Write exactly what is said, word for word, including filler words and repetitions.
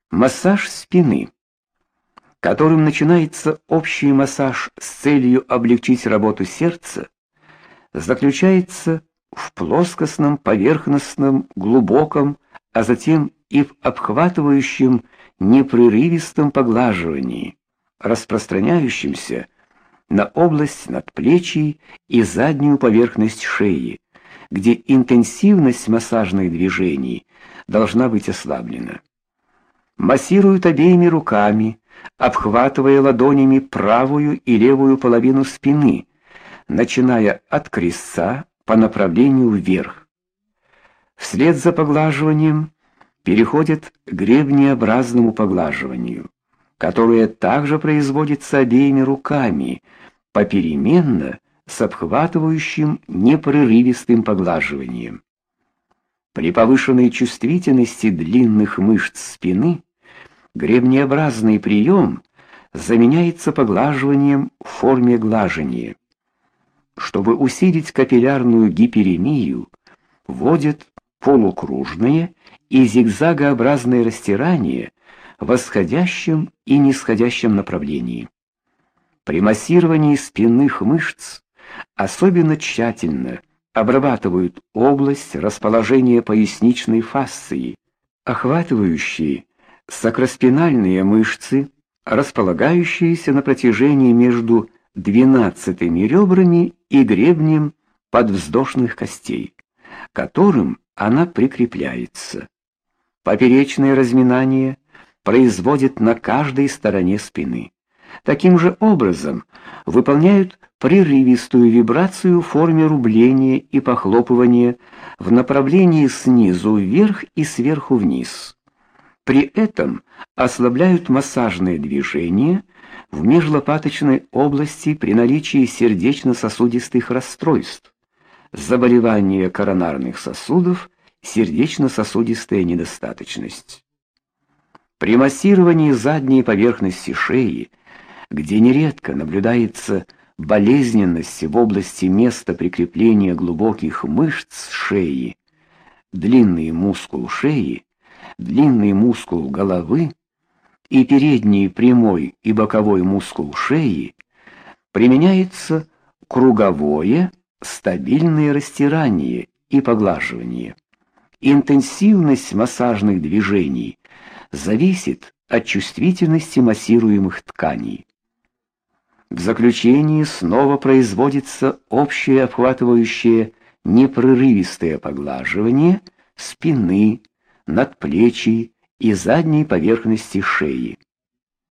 Массаж спины, которым начинается общий массаж с целью облегчить работу сердца, заключается в плоскостном, поверхностном, глубоком, а затем и в обхватывающем непрерывистом поглаживании, распространяющемся на область надплечий и заднюю поверхность шеи, где интенсивность массажных движений должна быть ослаблена. Массируют обеими руками, обхватывая ладонями правую и левую половину спины, начиная от крестца по направлению вверх. Вслед за поглаживанием переходят к гребнеобразному поглаживанию, которое также производится обеими руками, попеременно с обхватывающим непрерывистым поглаживанием. При повышенной чувствительности длинных мышц спины гребнеобразный прием заменяется поглаживанием в форме глажения. Чтобы усилить капиллярную гиперемию, вводят полукружные и зигзагообразные растирания в восходящем и нисходящем направлении. При массировании спинных мышц особенно тщательно обрабатывают область расположения поясничной фасции, охватывающие сакроспинальные мышцы, располагающиеся на протяжении между двенадцатыми ребрами и гребнем подвздошных костей, к которым она прикрепляется. Поперечное разминание производят на каждой стороне спины. Таким же образом выполняют прерывистую вибрацию в форме рубления и похлопывания в направлении снизу вверх и сверху вниз. При этом ослабляют массажные движения в межлопаточной области при наличии сердечно-сосудистых расстройств, заболевания коронарных сосудов, сердечно-сосудистая недостаточность. При массировании задней поверхности шеи, где нередко наблюдается болезненность в области места прикрепления глубоких мышц шеи, длинный мускул шеи, длинный мускул головы и передний прямой и боковой мускул шеи, применяется круговое стабильное растирание и поглаживание. Интенсивность массажных движений зависит от чувствительности массируемых тканей. В заключении снова производится общее обхватывающее непрерывистое поглаживание спины, надплечий и задней поверхности шеи.